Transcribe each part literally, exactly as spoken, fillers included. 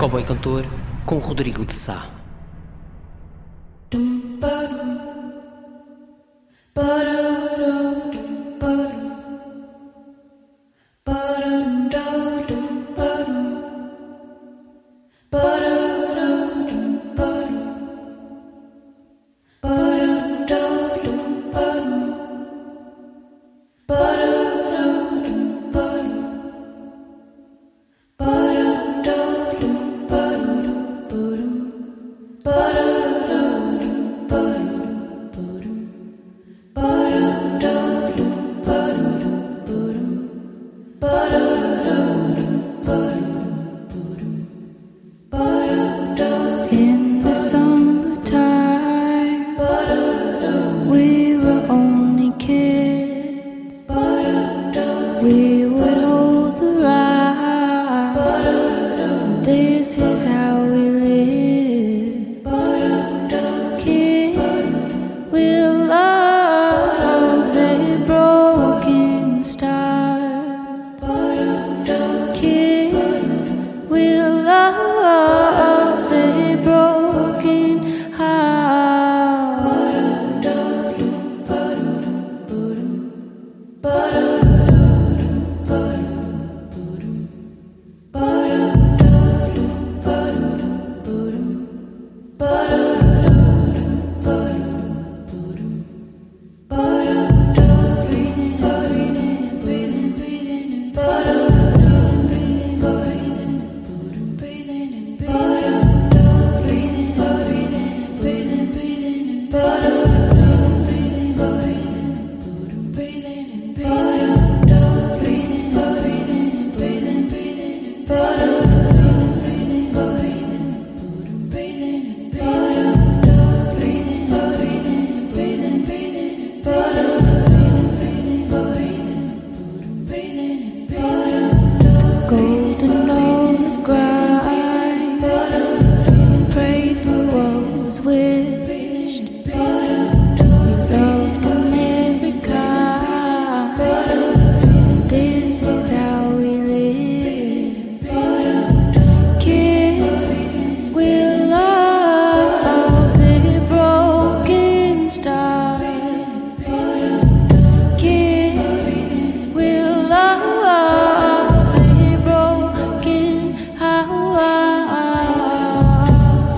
Cowboy Cantor com Rodrigo de Sá. In the summertime, we were only kids. We would hold the ride. This is how we live. Kids will love their broken stars. Kids will love their broken hearts. Golden all the grind, pray for what was wished. We loved in every kind. This is how we live. Kids will love their broken stars. Kids will love their broken hearts.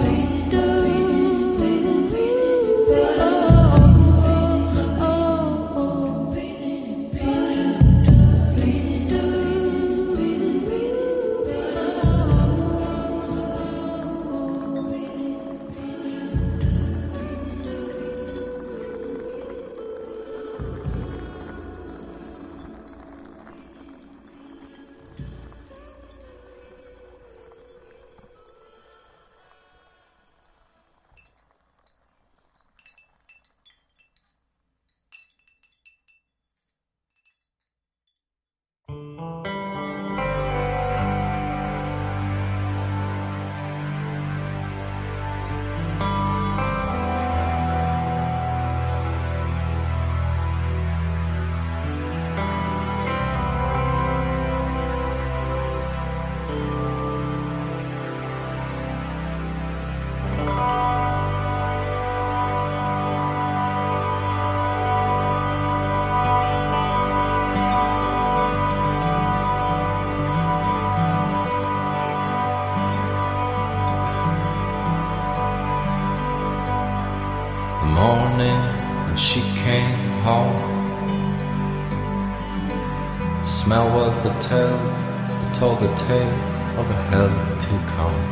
The morning when she came home, the smell was the tale that told the tale of a hell to come.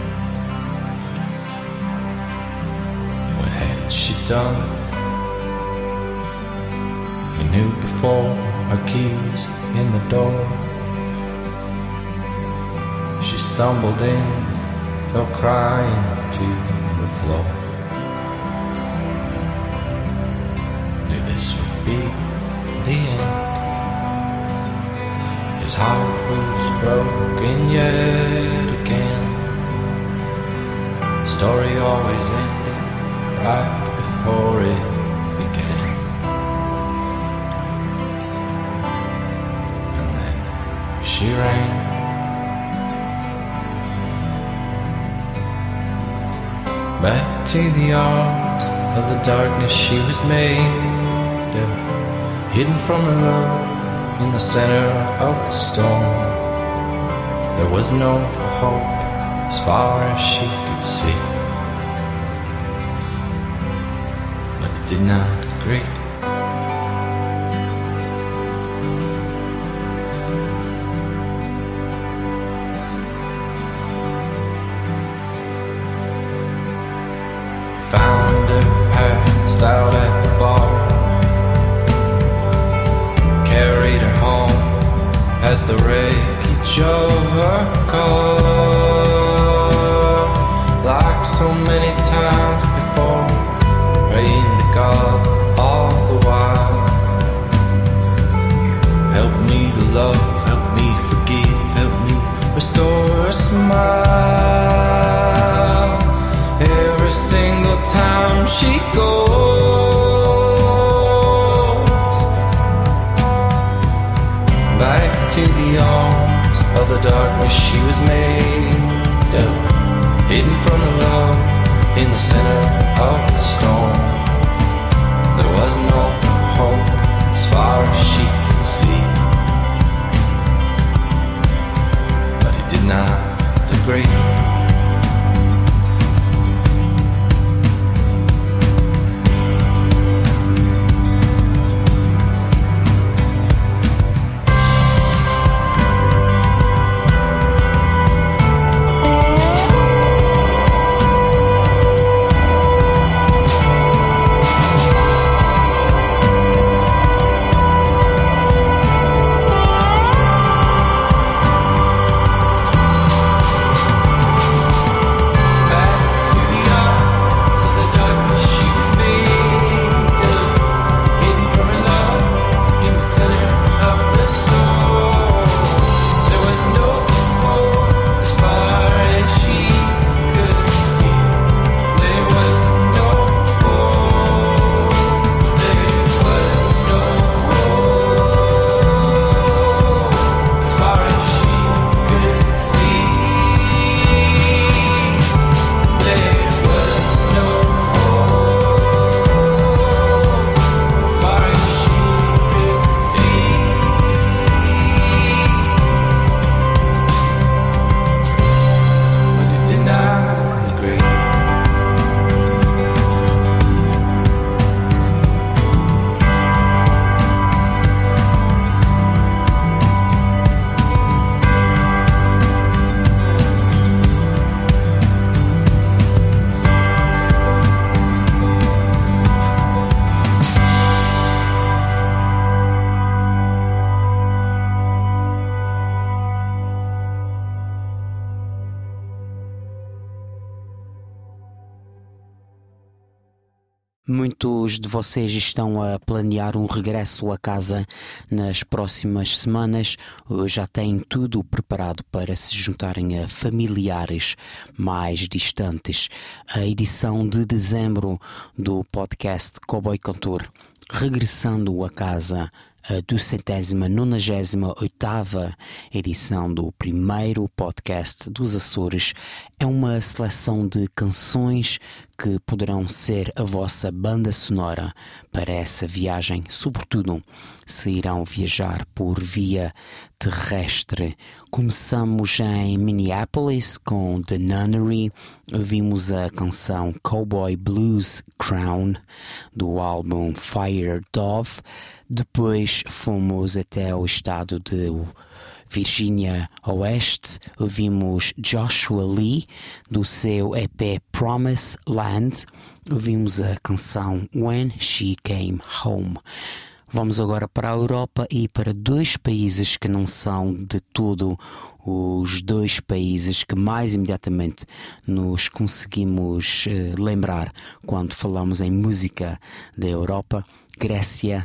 What had she done? He knew before her keys in the door. She stumbled in, fell crying to the floor. This would be the end. His heart was broken yet again. Story always ended right before it began. And then she ran back to the arms of the darkness she was made of, hidden from her love in the center of the storm. There was no hope as far as she could see, but it did not agree. Found her passed out at the bar, carried her home past the wreckage of her car. Like so many times before, praying to God all the while. Help me to love, help me forgive, help me restore a smile. Every single time she goes back to the arms of the darkness she was made of, hidden from her love in the center of the storm. There was no hope as far as she could see, but he did not agree. Muitos de vocês estão a planear um regresso a casa nas próximas semanas, já têm tudo preparado para se juntarem a familiares mais distantes. A edição de dezembro do podcast Cowboy Cantor, regressando a casa, a duzentésima nonagésima oitava edição do primeiro podcast dos Açores, é uma seleção de canções que poderão ser a vossa banda sonora para essa viagem, sobretudo se irão viajar por via terrestre. Começamos em Minneapolis com The Nunnery, ouvimos a canção Cowboy Blues Crown do álbum Fire Dove. Depois fomos até o estado de Virgínia Oeste, ouvimos Joshua Lee do seu E P Promise Land, ouvimos a canção When She Came Home. Vamos agora para a Europa e para dois países que não são de todo os dois países que mais imediatamente nos conseguimos eh, lembrar quando falamos em música da Europa: Grécia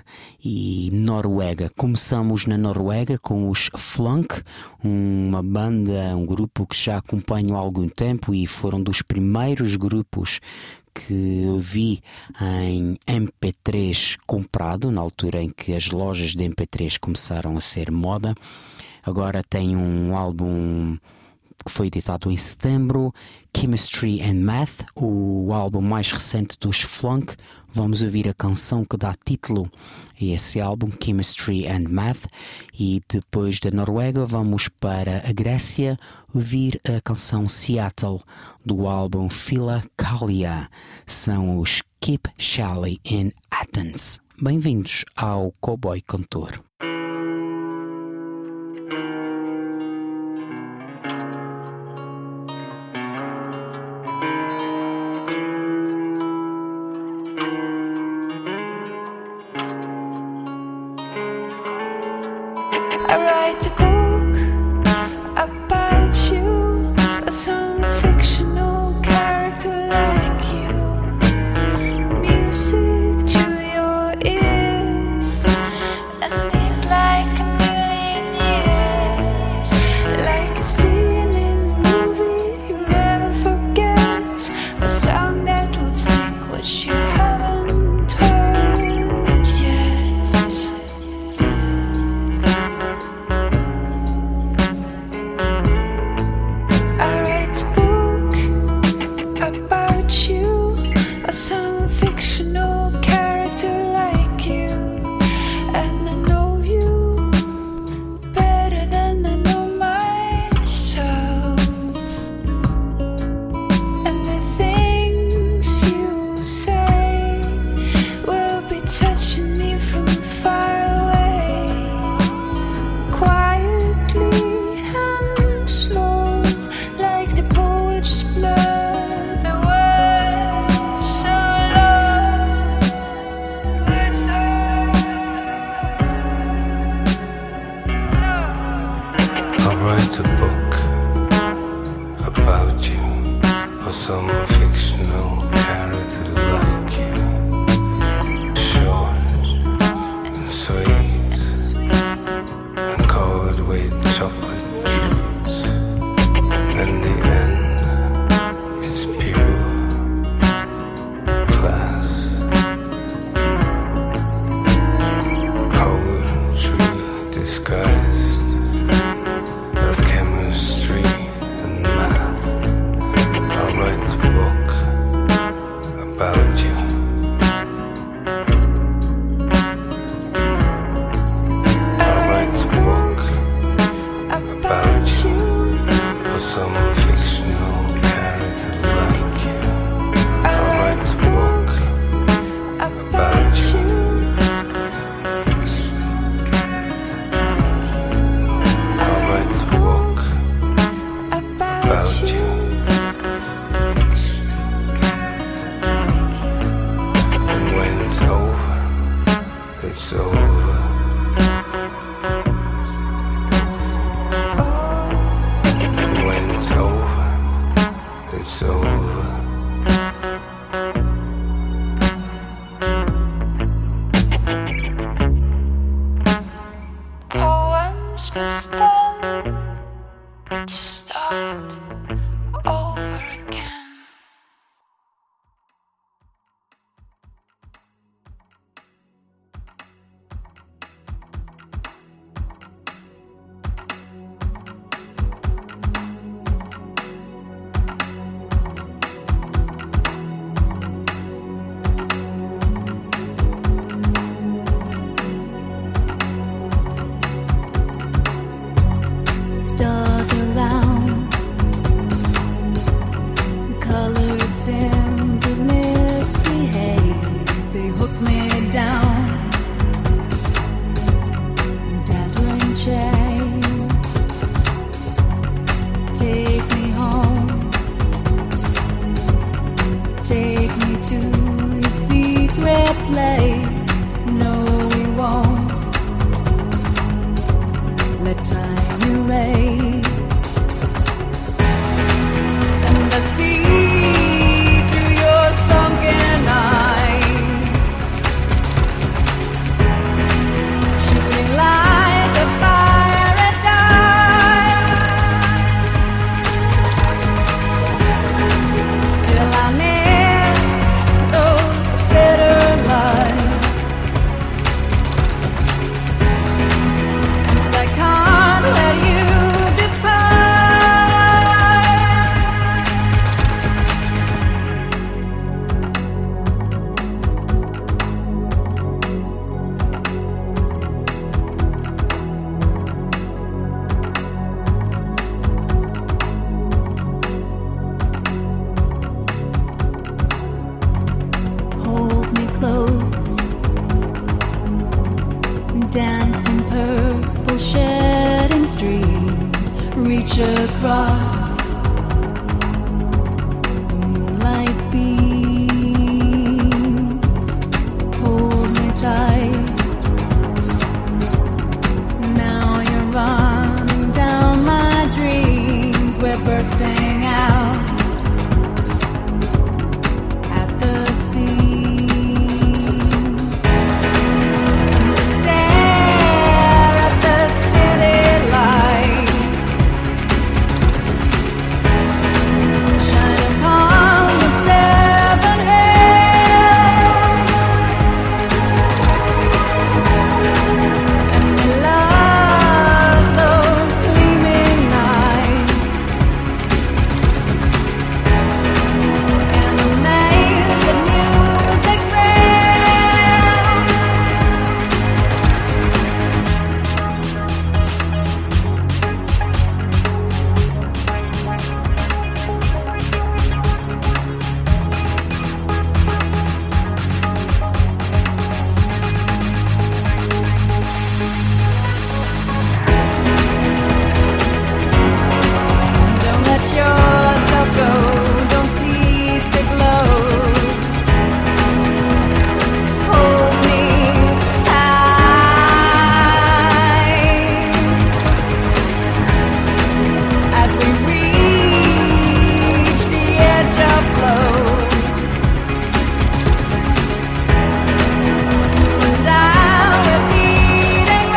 e Noruega. Começamos na Noruega com os Flunk, uma banda, um grupo que já acompanho há algum tempo e foram dos primeiros grupos que eu vi em M P três comprado, na altura em que as lojas de M P três começaram a ser moda. Agora tem um álbum que foi editado em setembro, Chemistry and Math, o álbum mais recente dos Flunk. Vamos ouvir a canção que dá título a esse álbum, Chemistry and Math, e depois da Noruega vamos para a Grécia ouvir a canção Seattle do álbum Philokalia. São os Keep Shally in Athens. Bem-vindos ao Cowboy Cantor. I write a book about you, some fictional character like you. Music to your ears, and it like a million years, like a scene in a movie you never forget, a song that will stick what you haven't heard yet. I write a book about you, a some fictional character like you, and I know you better than I know myself. And the things you say will be touching me from far away, quietly and slow, like the poet's blood. The words so low, words so I'll write a book about you, or some fictional character like you. Short and sweet and covered with chocolate treats. In the end, it's pure class. Poetry disguised as chemistry and math. I'll write a book about you. I'll write a book about you, or some fictional character like you. I'll write a book about you. I'll write a book about you. And when it's over, it's over. And when it's over, it's over. poems must end to start over again. across the moonlight beams. Hold me tight. Now you're running down my dreams. We're bursting out at the seams. We stare at the city lights shine upon the seven hills, and we love those gleaming nights and the maze of music rings. Don't let yourself go. Don't cease to glow. Hold me tight as we reach the edge of flow. You and I will beating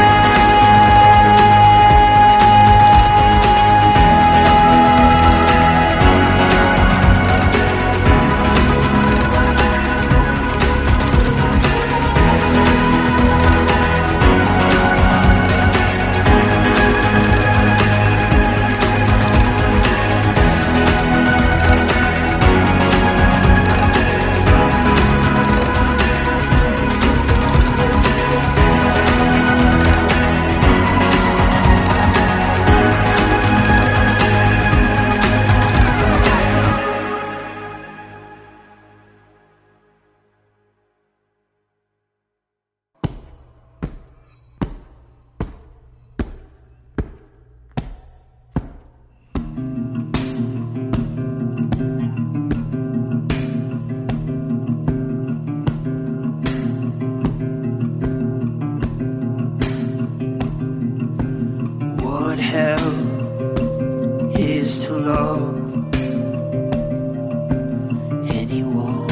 What hell is to love anyone?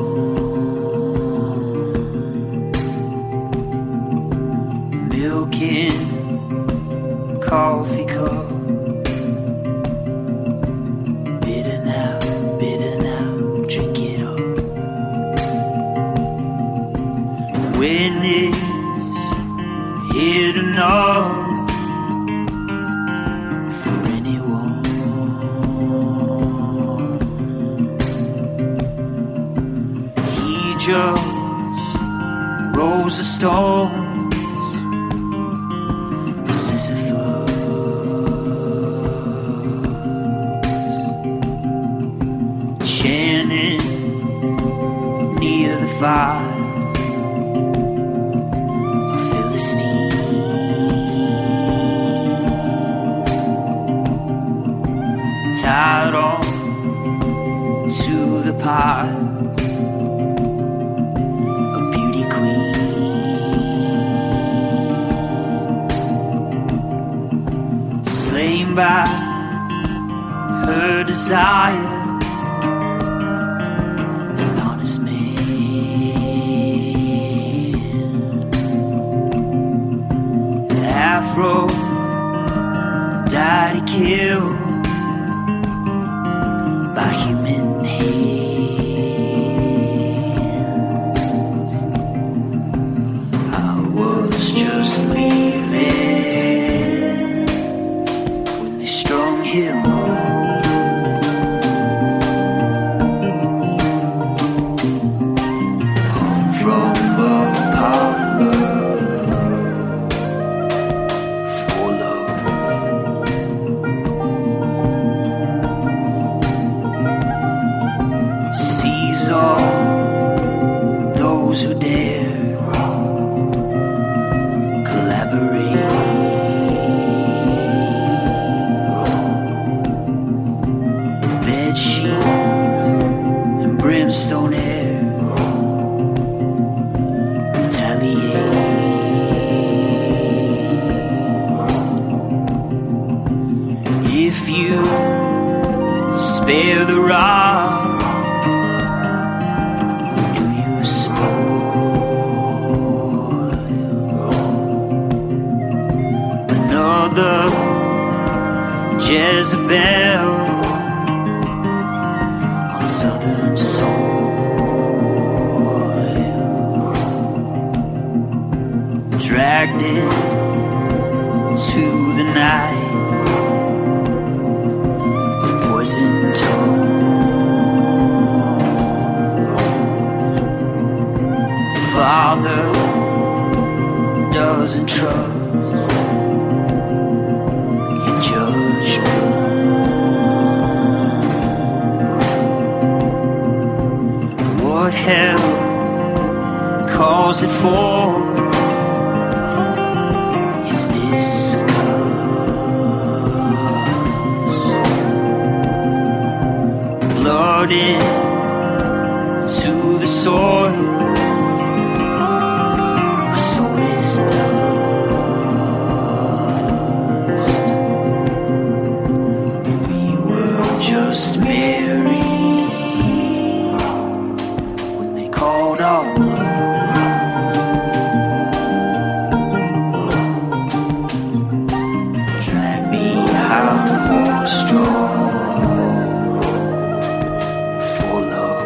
Milk in coffee cup. Bitter now, bitter now, drink it up. When it's here to know for anyone. He just rolls the stones, Sisyphus, chanting near the fire, a Philistine. Tied on to the pile, a beauty queen, slain by her desire, an honest man. Aphrodite killed by human hands. I was just leaving when they strung him up. Hung from a parlor for love. bear the rod? Do you spoil another Jezebel on southern soil, dragged into the night with poison tongue? Father doesn't trust your judgment. What hell calls it for? His disgust. Blood into the soil. A soul is lost. We were just married when they called our blood. Drag me out on straw for love.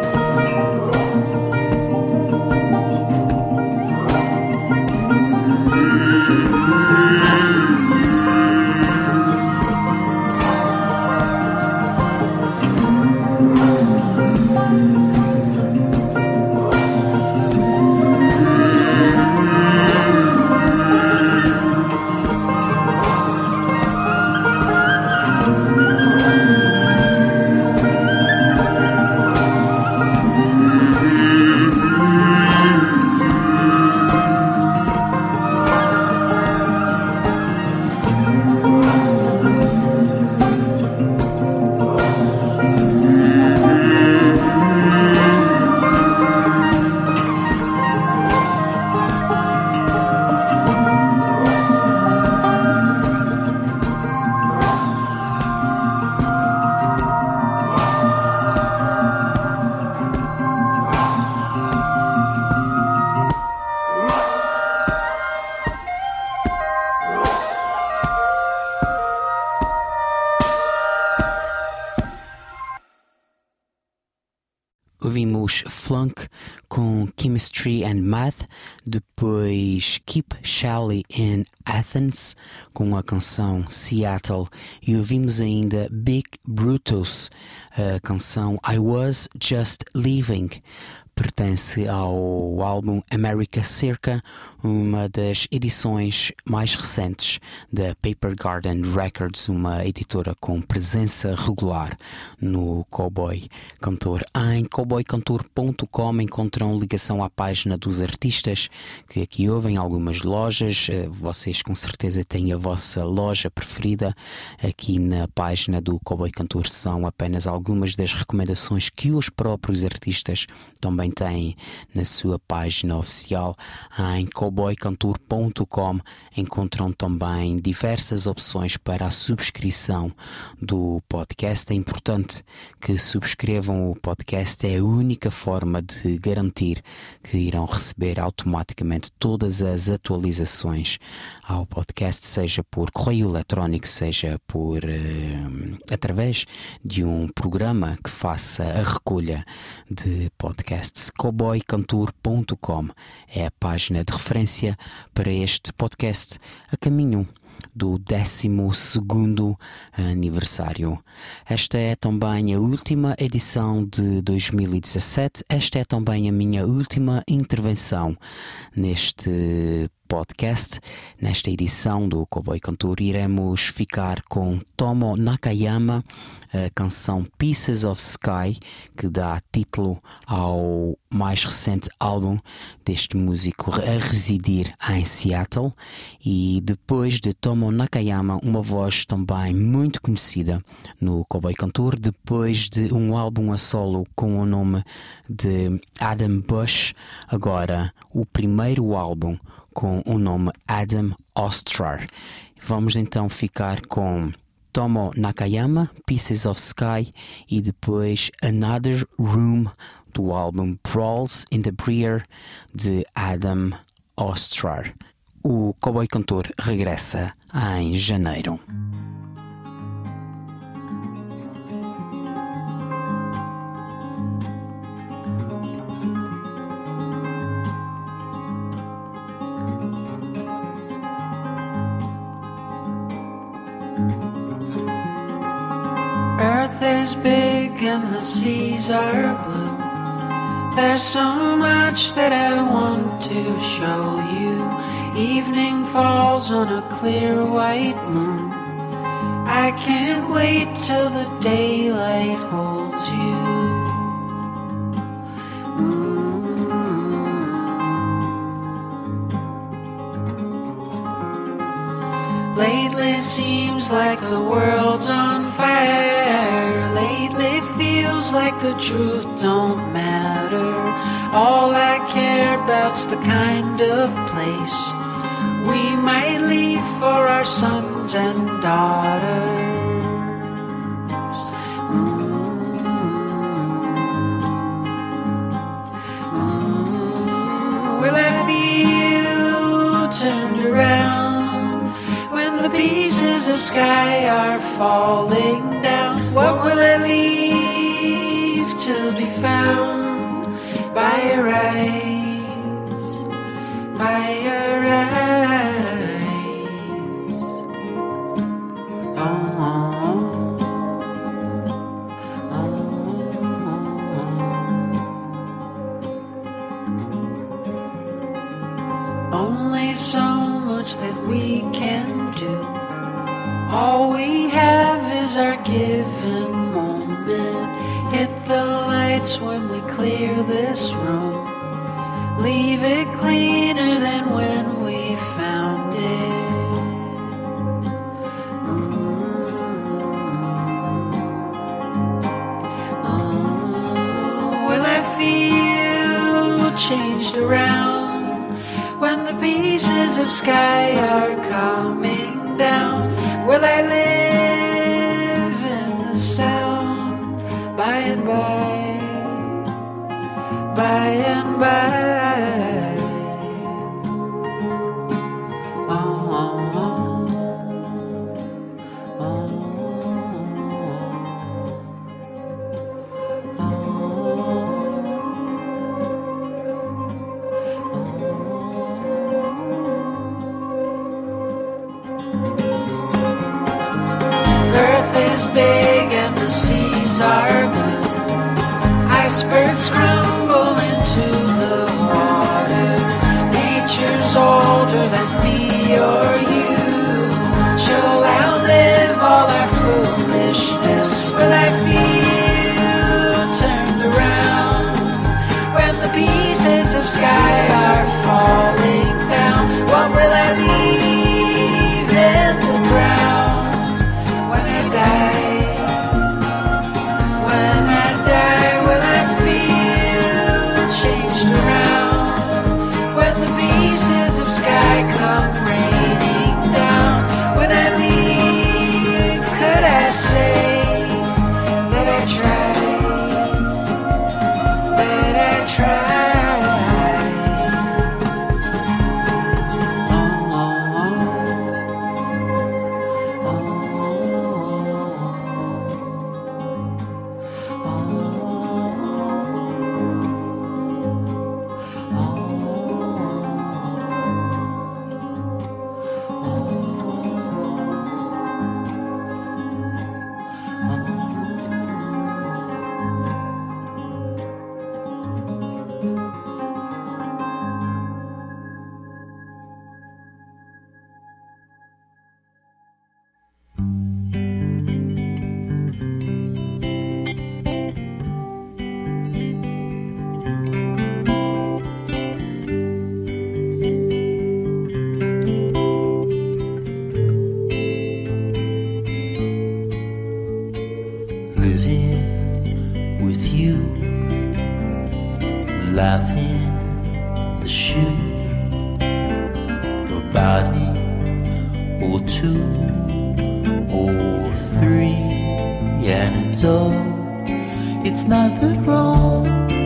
Ouvimos Flunk com Chemistry and Math, depois Keep Shally in Athens com a canção Seattle e ouvimos ainda Big Brutus, a canção I Was Just Leaving. Pertence ao álbum America Circa, uma das edições mais recentes da Paper Garden Records, uma editora com presença regular no Cowboy Cantor. Em cowboy cantor ponto com encontram ligação à página dos artistas que aqui ouvem, algumas lojas. Vocês com certeza têm a vossa loja preferida. Aqui na página do Cowboy Cantor são apenas algumas das recomendações que os próprios artistas também têm na sua página oficial. Em cowboy cantor ponto com encontram também diversas opções para a subscrição do podcast. É importante que subscrevam o podcast, é a única forma de garantir que irão receber automaticamente todas as atualizações ao podcast, seja por correio eletrónico, seja por uh, através de um programa que faça a recolha de podcasts. cowboy cantor ponto com é a página de referência para este podcast a caminho do décimo segundo aniversário. Esta é também a última edição de dois mil e dezassete. Esta é também a minha última intervenção neste podcast. Nesta edição do Cowboy Cantor iremos ficar com Tomo Nakayama, a canção Pieces of Sky, que dá título ao mais recente álbum deste músico a residir em Seattle. E depois de Tomo Nakayama, uma voz também muito conhecida no Cowboy Cantor, depois de um álbum a solo com o nome de Adam Bush, agora o primeiro álbum com o nome Adam Ostrar. Vamos então ficar com Tomo Nakayama, Pieces of Sky, e depois Another Room, do álbum Brawls in the Briar, de Adam Ostrar. O Cowboy Cantor regressa em janeiro. Earth is big and the seas are blue. There's so much that I want to show you. Evening falls on a clear white moon. I can't wait till the daylight holds you. Lately seems like the world's on fire. Lately feels like the truth don't matter. All I care about's the kind of place we might leave for our sons and daughters. Mm-hmm. Mm-hmm. Will I feel turned around when the pieces of sky are falling down? What will I leave to be found by your eyes, by your eyes? Oh, oh, oh, oh. Only so much that we can do. All we have is our given moment. Hit the lights when we clear this room. Leave it cleaner than when we found it. Will I feel changed around when the pieces of sky are coming down? Will I live in the sound by and by, by and by? Oh, oh, oh, oh. Big and the seas are blue. Icebergs crumble into the water. Nature's older than me or you. She'll outlive all our foolishness. Will I feel turned around when the pieces of sky are falling down? What will I leave in the ground when I die? Sky come raining down. When I leave, could I say that I tried, that I tried? Oh, oh, oh, oh, oh, oh, oh. Life in the shoe, a body or two, or three and a dog. It's not the wrong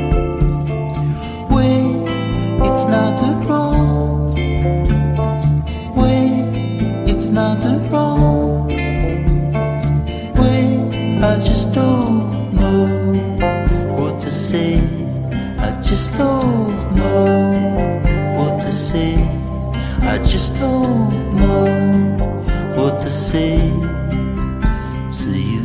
way. It's not the wrong way. It's not the wrong way. I just don't know what to say. I just don't know what to say. I just don't know what to say to you.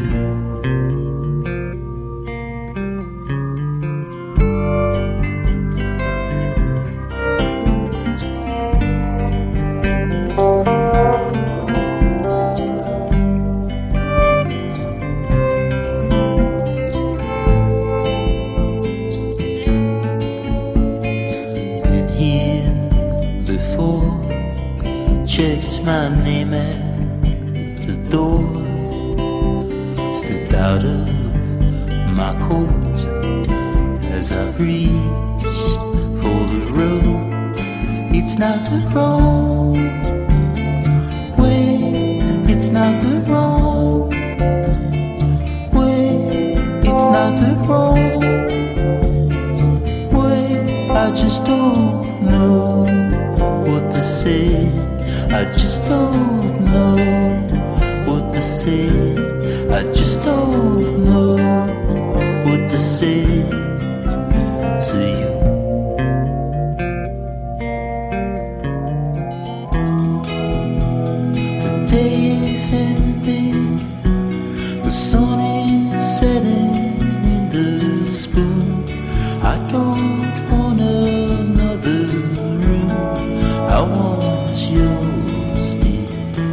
Been here before, checked my name at the door, stepped out of my coat as I reached for the road. It's not the wrong way. It's not the wrong way. It's not the wrong way. I just don't know what to say. I just don't know what to say. I just don't know what to say to you. The day is ending, the sun is setting in the spoon. I don't want another room. I want yours, dear.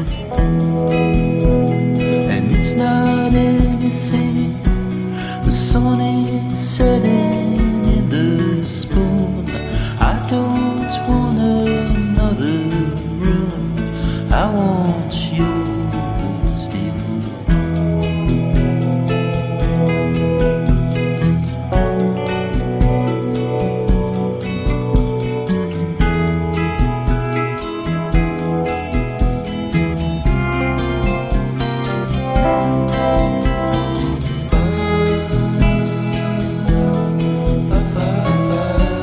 And it's not anything. The sun is setting in the spoon. I don't want another room. I want yours, dear. Ba, ba, ba.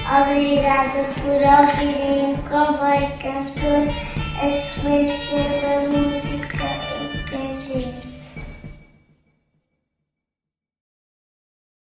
Obrigada por ouvirem o Comboio Cantor, a excelência da música.